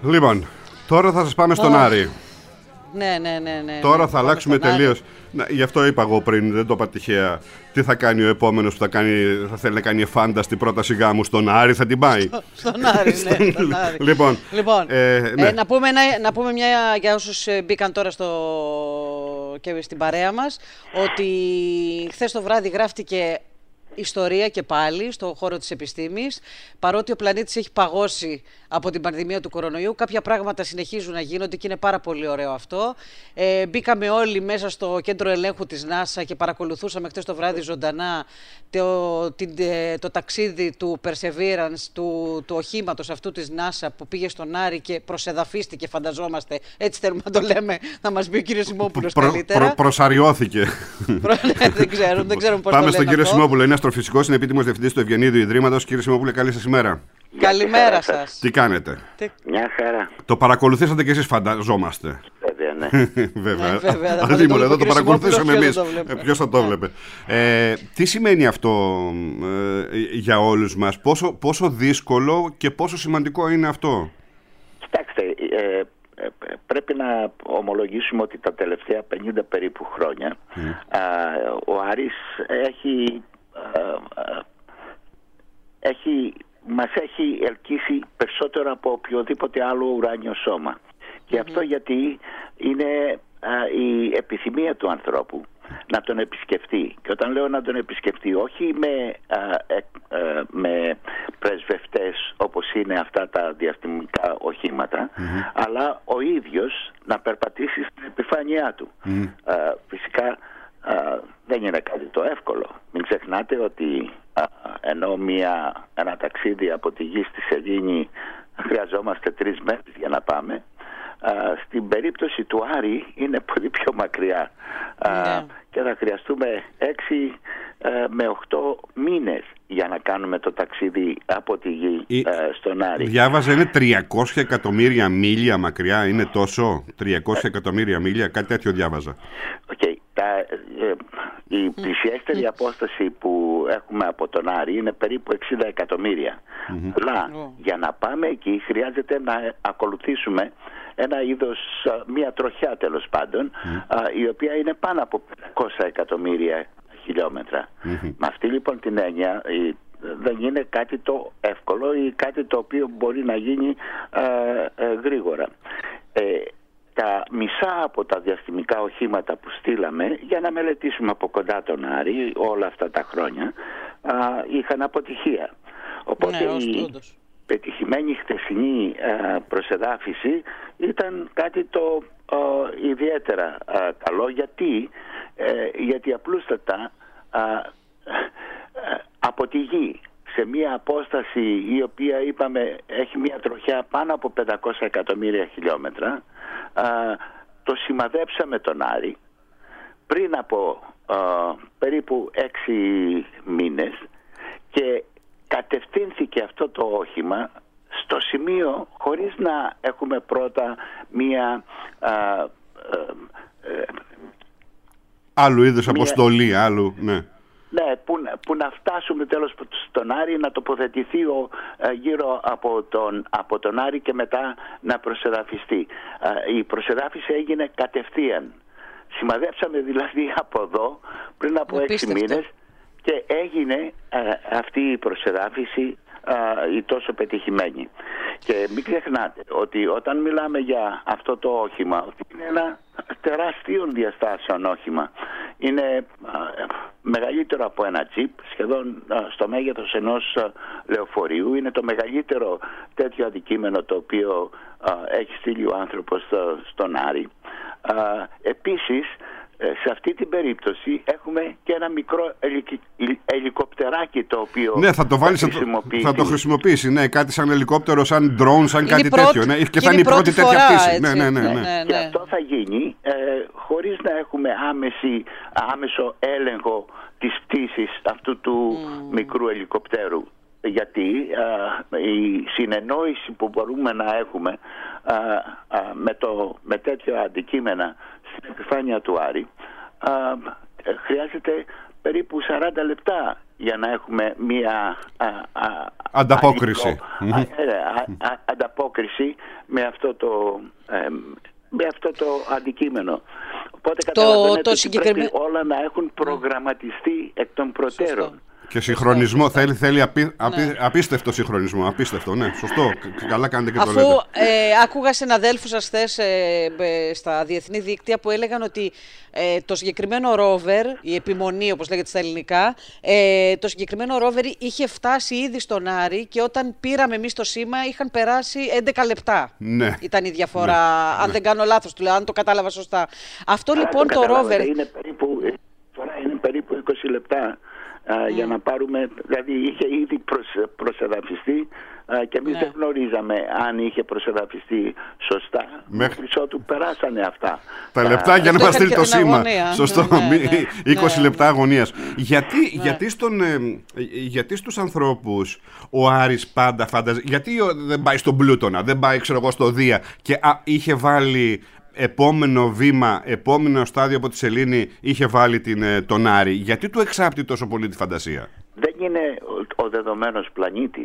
Λοιπόν, τώρα θα σας πάμε στον Άρη. Ναι. Τώρα θα αλλάξουμε τελείως. Γι' αυτό είπα εγώ πριν, δεν το είπα τυχαία. Τι θα κάνει ο επόμενος που θα θέλει να κάνει εφάνταστη πρόταση γάμου στον Άρη, θα την πάει. Στον Άρη, ναι. Στον Άρη. Λοιπόν, ναι. Να πούμε μια για όσους μπήκαν τώρα και στην παρέα μας, ότι χθες το βράδυ γράφτηκε ιστορία και πάλι στον χώρο της επιστήμης. Παρότι ο πλανήτης έχει παγώσει από την πανδημία του κορονοϊού, κάποια πράγματα συνεχίζουν να γίνονται και είναι πάρα πολύ ωραίο αυτό. Μπήκαμε όλοι μέσα στο κέντρο ελέγχου της NASA και παρακολουθούσαμε χτες το βράδυ ζωντανά το ταξίδι του Perseverance, του οχήματος αυτού της NASA που πήγε στον Άρη και προσεδαφίστηκε, φανταζόμαστε. Έτσι θέλουμε να το λέμε, να μας πει ο κύριος Σιμόπουλος καλύτερα. Προσαριώθηκε. Δεν ξέρουμε πώς το λέμε. Πάμε στον κύριο Σιμόπουλο, είναι αστροφυσικός, είναι επίτιμος διευθυντής του Ευγενίδιου Ιδρύματος. Κύριε Σιμόπουλε, καλή σας ημέρα. Καλημέρα σας. Τι κάνετε? Μια χαρά. Το παρακολουθήσατε κι εσείς, φανταζόμαστε. Βέβαια, ναι. Βέβαια. Αντίμονο, εδώ το παρακολουθήσαμε εμείς. Ποιος θα το βλέπε? Τι σημαίνει αυτό για όλους μας? Πόσο δύσκολο και πόσο σημαντικό είναι αυτό? Κοιτάξτε, πρέπει να ομολογήσουμε ότι τα τελευταία 50 περίπου χρόνια ο Άρης μας έχει ελκύσει περισσότερο από οποιοδήποτε άλλο ουράνιο σώμα. Και αυτό γιατί είναι η επιθυμία του ανθρώπου να τον επισκεφτεί. Και όταν λέω να τον επισκεφτεί, όχι με πρεσβευτές όπως είναι αυτά τα διαστημικά οχήματα, αλλά ο ίδιος να περπατήσει στην επιφάνειά του. Φυσικά δεν είναι κάτι το εύκολο. Μην ξεχνάτε ότι ενώ ένα ταξίδι από τη Γη στη Σελήνη χρειαζόμαστε 3 μέρες για να πάμε, στην περίπτωση του Άρη είναι πολύ πιο μακριά και θα χρειαστούμε 6 με 8 μήνες για να κάνουμε το ταξίδι από τη Γη στον Άρη. Διάβαζα, είναι 300 εκατομμύρια μίλια μακριά, είναι τόσο? 300 εκατομμύρια μίλια, κάτι τέτοιο διάβαζα. Η πλησιέστερη απόσταση που έχουμε από τον Άρη είναι περίπου 60 εκατομμύρια. Αλλά για να πάμε εκεί χρειάζεται να ακολουθήσουμε ένα είδος, μια τροχιά τέλος πάντων, η οποία είναι πάνω από 500 εκατομμύρια χιλιόμετρα. Με αυτή λοιπόν την έννοια δεν είναι κάτι το εύκολο ή κάτι το οποίο μπορεί να γίνει γρήγορα. Τα μισά από τα διαστημικά οχήματα που στείλαμε για να μελετήσουμε από κοντά τον Άρη όλα αυτά τα χρόνια είχαν αποτυχία. Οπότε η πετυχημένη χτεσινή προσεδάφιση ήταν κάτι το ιδιαίτερα καλό. Γιατί απλούστατα από τη Γη σε μια απόσταση η οποία είπαμε έχει μια τροχιά πάνω από 500 εκατομμύρια χιλιόμετρα, το σημαδέψαμε τον Άρη πριν από περίπου 6 μήνες και κατευθύνθηκε αυτό το όχημα στο σημείο χωρίς να έχουμε πρώτα μία άλλου είδους αποστολή, ναι. Ναι, που να φτάσουμε τέλος στον Άρη, να τοποθετηθεί γύρω από τον Άρη και μετά να προσεδαφιστεί. Η προσεδάφιση έγινε κατευθείαν. Σημαδέψαμε δηλαδή από εδώ πριν από 6 μήνες και έγινε αυτή η προσεδάφιση η τόσο πετυχημένη. Και μην ξεχνάτε ότι όταν μιλάμε για αυτό το όχημα, είναι ένα τεράστιων διαστάσεων όχημα. Είναι μεγαλύτερο από ένα τζιπ, σχεδόν στο μέγεθος ενός λεωφορείου. Είναι το μεγαλύτερο τέτοιο αντικείμενο το οποίο έχει στείλει ο άνθρωπος στον Άρη. Επίσης, σε αυτή την περίπτωση έχουμε και ένα μικρό ελικοπτεράκι το οποίο θα το χρησιμοποιήσει. Ναι, κάτι σαν ελικόπτερο, σαν drone, σαν κάτι τέτοιο. Ναι, και θα είναι η πρώτη τέτοια πτήση. Ναι. Και αυτό θα γίνει χωρίς να έχουμε άμεσο έλεγχο της πτήσης αυτού του μικρού ελικοπτέρου. Γιατί η συνεννόηση που μπορούμε να έχουμε με τέτοια αντικείμενα στην επιφάνεια του Άρη χρειάζεται περίπου 40 λεπτά για να έχουμε μία ανταπόκριση. Ανταπόκριση με αυτό το αντικείμενο. Οπότε καταλαβαίνετε ότι πρέπει όλα να έχουν προγραμματιστεί εκ των προτέρων. Σωστό. Και συγχρονισμό, θέλει απίστευτο συγχρονισμό. Απίστευτο, ναι, σωστό. Καλά κάνετε και το λέτε. Αφού άκουγα συναδέλφους σας χθες στα διεθνή δίκτυα που έλεγαν ότι το συγκεκριμένο ρόβερ, η επιμονή όπως λέγεται στα ελληνικά, το συγκεκριμένο ρόβερ είχε φτάσει ήδη στον Άρη και όταν πήραμε εμείς το σήμα είχαν περάσει 11 λεπτά. Ναι. Ήταν η διαφορά, αν δεν κάνω λάθος, του λέω, αν το κατάλαβα σωστά. Αυτό λοιπόν το ρόβερ... Είναι περίπου 20 λεπτά. Για να πάρουμε, δηλαδή είχε ήδη προσεδαφιστεί και εμείς δεν γνωρίζαμε αν είχε προσεδαφιστεί σωστά. Μέχρι ότου περάσανε αυτά τα λεπτά για να μας στείλει το σήμα. Σωστό, 20 λεπτά αγωνίας. Γιατί στους ανθρώπους ο Άρης πάντα φανταζε, γιατί δεν πάει στον Πλούτονα, δεν πάει ξέρω εγώ στο Δία και είχε βάλει επόμενο βήμα, επόμενο στάδιο από τη σελήνη είχε βάλει τον Άρη. Γιατί του εξάπτει τόσο πολύ τη φαντασία? Δεν είναι ο δεδομένος πλανήτης,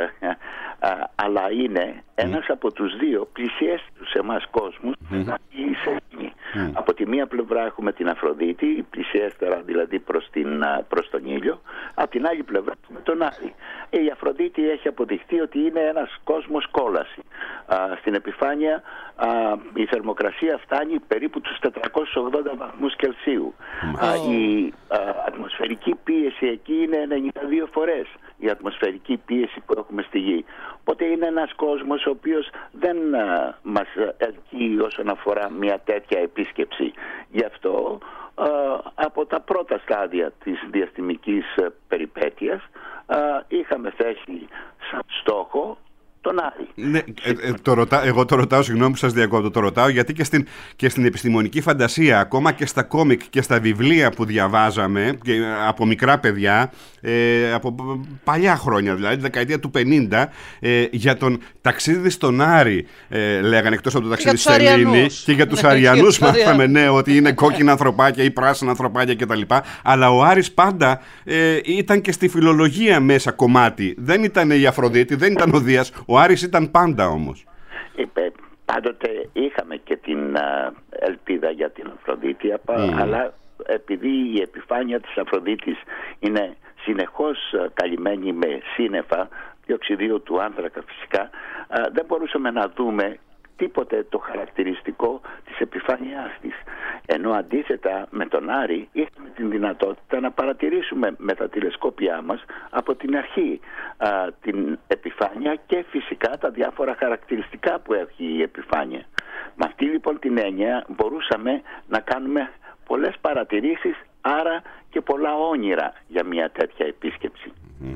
αλλά είναι ένας από τους δύο πλησιέστερους σε εμάς κόσμους, η σελήνη. Από τη μία πλευρά έχουμε την Αφροδίτη, πλησιέστερα δηλαδή προς τον ήλιο, από την άλλη πλευρά έχουμε τον Άρη. Η Αφροδίτη έχει αποδειχθεί ότι είναι ένας κόσμος κόλαση. Στην επιφάνεια η θερμοκρασία φτάνει περίπου τους 480 βαθμούς Κελσίου. Η ατμοσφαιρική πίεση εκεί είναι 92 φορές η ατμοσφαιρική πίεση που έχουμε στη Γη. Οπότε είναι ένας κόσμος ο οποίος δεν μας ελκύει όσον αφορά μια τέτοια επίσκεψη. Γι' αυτό από τα πρώτα στάδια της διαστημικής περιπέτειας είχαμε θέσει σαν στόχο τον Άρη. Ναι, εγώ το ρωτάω, συγγνώμη που σας διακόπτω, το ρωτάω γιατί και στην επιστημονική φαντασία, ακόμα και στα κόμικ και στα βιβλία που διαβάζαμε από μικρά παιδιά, από παλιά χρόνια δηλαδή, δεκαετία του 50, για τον ταξίδι στον Άρη λέγανε, εκτός από το ταξίδι στη Σελήνη, και για τους Αριανούς μάθαμε, ναι, ότι είναι κόκκινα ανθρωπάκια ή πράσινα ανθρωπάκια κτλ. Αλλά ο Άρης πάντα ήταν και στη φιλολογία μέσα κομμάτι. Δεν ήταν η Αφροδίτη, δεν ήταν ο Δίας. Ο Άρης ήταν πάντα όμως. Πάντοτε είχαμε και την ελπίδα για την Αφροδίτη, αλλά επειδή η επιφάνεια της Αφροδίτης είναι συνεχώς καλυμμένη με σύννεφα, διοξιδίου του άνθρακα φυσικά, δεν μπορούσαμε να δούμε τίποτε το χαρακτηριστικό της επιφάνειάς της. Ενώ αντίθετα με τον Άρη είχαμε την δυνατότητα να παρατηρήσουμε με τα τηλεσκόπια μας από την αρχή την επιφάνεια και φυσικά τα διάφορα χαρακτηριστικά που έχει η επιφάνεια. Με αυτή λοιπόν την έννοια μπορούσαμε να κάνουμε πολλές παρατηρήσεις, άρα και πολλά όνειρα για μια τέτοια επίσκεψη.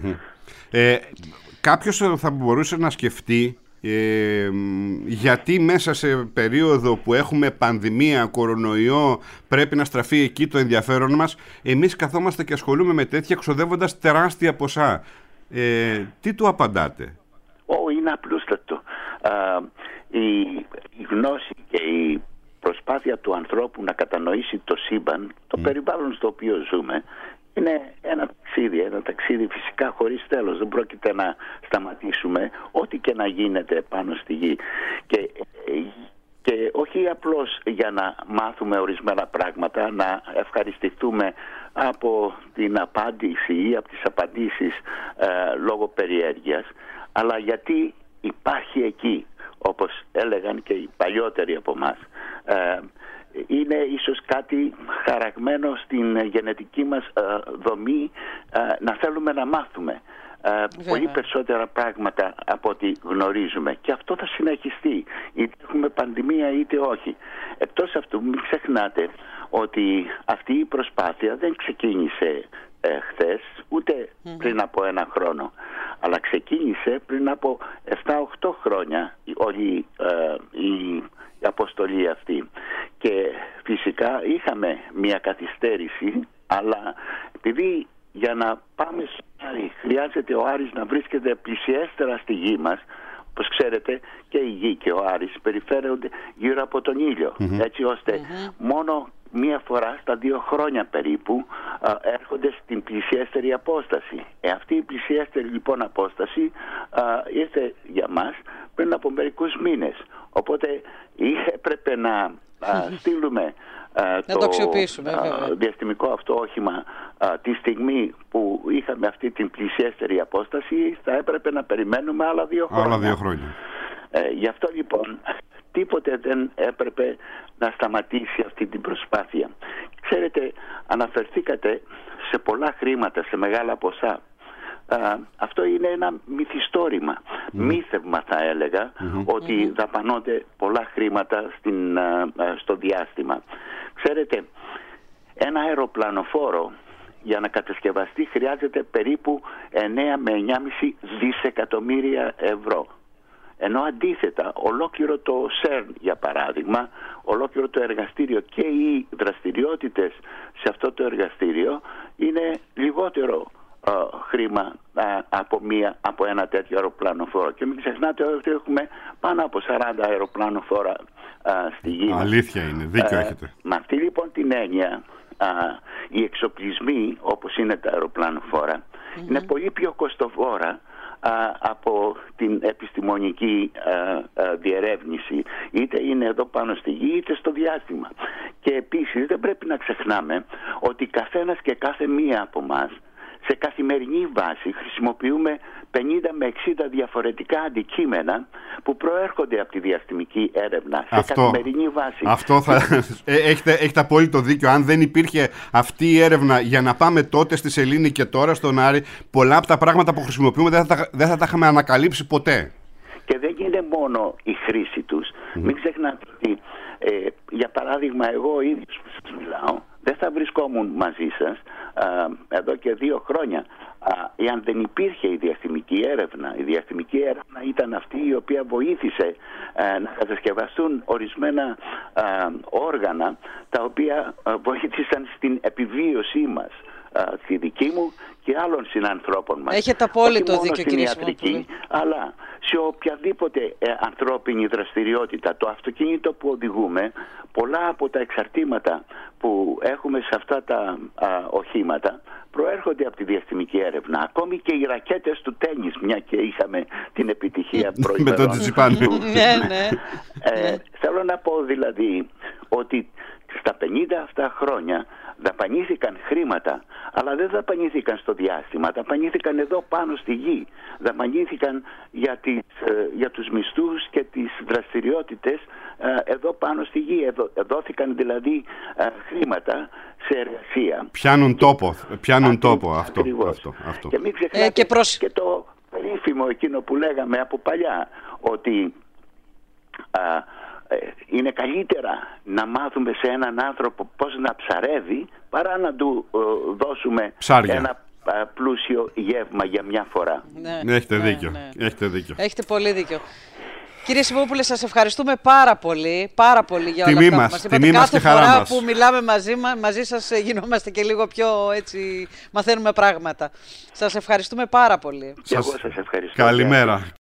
Κάποιος θα μπορούσε να σκεφτεί γιατί μέσα σε περίοδο που έχουμε πανδημία, κορονοϊό, πρέπει να στραφεί εκεί το ενδιαφέρον μας, εμείς καθόμαστε και ασχολούμαι με τέτοια ξοδεύοντας τεράστια ποσά. Τι του απαντάτε? Είναι απλούστατο. Η γνώση και η προσπάθεια του ανθρώπου να κατανοήσει το σύμπαν, το περιβάλλον στο οποίο ζούμε, είναι ένα ταξίδι φυσικά χωρίς τέλος. Δεν πρόκειται να σταματήσουμε ό,τι και να γίνεται πάνω στη Γη. Και όχι απλώς για να μάθουμε ορισμένα πράγματα, να ευχαριστηθούμε από την απάντηση ή από τις απαντήσεις λόγω περιέργειας, αλλά γιατί υπάρχει εκεί, όπως έλεγαν και οι παλιότεροι από εμάς. Είναι ίσως κάτι χαραγμένο στην γενετική μας δομή να θέλουμε να μάθουμε πολύ περισσότερα πράγματα από ό,τι γνωρίζουμε, και αυτό θα συνεχιστεί είτε έχουμε πανδημία είτε όχι. Εκτός αυτού μην ξεχνάτε ότι αυτή η προσπάθεια δεν ξεκίνησε χθες ούτε πριν από ένα χρόνο, αλλά ξεκίνησε πριν από 7-8 χρόνια όλη η αποστολή αυτή, και φυσικά είχαμε μια καθυστέρηση, αλλά επειδή για να πάμε στον Άρη χρειάζεται ο Άρης να βρίσκεται πλησιέστερα στη Γη μας, όπως ξέρετε και η Γη και ο Άρης περιφέρονται γύρω από τον ήλιο, έτσι ώστε μία φορά στα 2 χρόνια περίπου έρχονται στην πλησιέστερη απόσταση. Αυτή η πλησιέστερη λοιπόν απόσταση ήρθε για μας πριν από μερικούς μήνες. Οπότε έπρεπε να στείλουμε το διαστημικό αυτό όχημα τη στιγμή που είχαμε αυτή την πλησιέστερη απόσταση. Θα έπρεπε να περιμένουμε άλλα 2 χρόνια. Άλλα 2 χρόνια. Γι' αυτό λοιπόν τίποτε δεν έπρεπε να σταματήσει αυτή την προσπάθεια. Ξέρετε, αναφερθήκατε σε πολλά χρήματα, σε μεγάλα ποσά. Αυτό είναι ένα μυθιστόρημα, μύθευμα θα έλεγα, ότι δαπανώνται πολλά χρήματα στο διάστημα. Ξέρετε, ένα αεροπλανοφόρο για να κατασκευαστεί χρειάζεται περίπου 9 με 9,5 δισεκατομμύρια ευρώ. Ενώ αντίθετα, ολόκληρο το ΣΕΡΝ για παράδειγμα, ολόκληρο το εργαστήριο και οι δραστηριότητες σε αυτό το εργαστήριο είναι λιγότερο χρήμα από ένα τέτοιο αεροπλανοφόρο. Και μην ξεχνάτε ότι έχουμε πάνω από 40 αεροπλανοφόρα στη γη. Αλήθεια είναι, δίκιο έχετε. Με αυτή λοιπόν την έννοια, οι εξοπλισμοί όπως είναι τα αεροπλανοφόρα είναι πολύ πιο κοστοβόρα από την επιστημονική διερεύνηση, είτε είναι εδώ πάνω στη γη είτε στο διάστημα. Και επίσης δεν πρέπει να ξεχνάμε ότι καθένας και κάθε μία από μας σε καθημερινή βάση χρησιμοποιούμε 50 με 60 διαφορετικά αντικείμενα που προέρχονται από τη διαστημική έρευνα. Σε καθημερινή βάση. Αυτό έχετε απόλυτο δίκιο. Αν δεν υπήρχε αυτή η έρευνα για να πάμε τότε στη Σελήνη και τώρα στον Άρη, πολλά από τα πράγματα που χρησιμοποιούμε δεν θα τα είχαμε ανακαλύψει ποτέ. Και δεν είναι μόνο η χρήση τους. Μην ξεχνάτε ότι, για παράδειγμα, εγώ ίδιος που σας μιλάω, δεν θα βρισκόμουν μαζί σας εδώ και 2 χρόνια εάν δεν υπήρχε η διαστημική έρευνα. Η διαστημική έρευνα ήταν αυτή η οποία βοήθησε να κατασκευαστούν ορισμένα όργανα τα οποία βοήθησαν στην επιβίωσή μας, τη δική μου και άλλων συνανθρώπων μας. Έχετε απόλυτο δίκιο, κύριε ιατρική, αλλά σε οποιαδήποτε ανθρώπινη δραστηριότητα. Το αυτοκίνητο που οδηγούμε, πολλά από τα εξαρτήματα που έχουμε σε αυτά τα οχήματα προέρχονται από τη διαστημική έρευνα. Ακόμη και οι ρακέτες του τένις, μια και είχαμε την επιτυχία προημερών. Με τον Τσιτσιπάν. Θέλω να πω δηλαδή ότι στα 50 αυτά χρόνια δαπανήθηκαν χρήματα, αλλά δεν δαπανήθηκαν στο διάστημα, δαπανήθηκαν εδώ πάνω στη γη. Δαπανήθηκαν για τους μισθούς και τις δραστηριότητες εδώ πάνω στη γη. Δόθηκαν δηλαδή χρήματα σε εργασία. Πιάνουν τόπο αυτό. Και μην ξεχνάτε και το περίφημο εκείνο που λέγαμε από παλιά, ότι είναι καλύτερα να μάθουμε σε έναν άνθρωπο πώς να ψαρεύει παρά να του δώσουμε ένα πλούσιο γεύμα για μια φορά. Έχετε δίκιο. Έχετε πολύ δίκιο. Κύριε Σιμόπουλε, σας ευχαριστούμε πάρα πολύ για όλα αυτά που μας είπατε. Κάθε φορά που μιλάμε μαζί σας γινόμαστε και λίγο πιο έτσι, μαθαίνουμε πράγματα. Σας ευχαριστούμε πάρα πολύ. Και εγώ σας ευχαριστώ. Καλημέρα.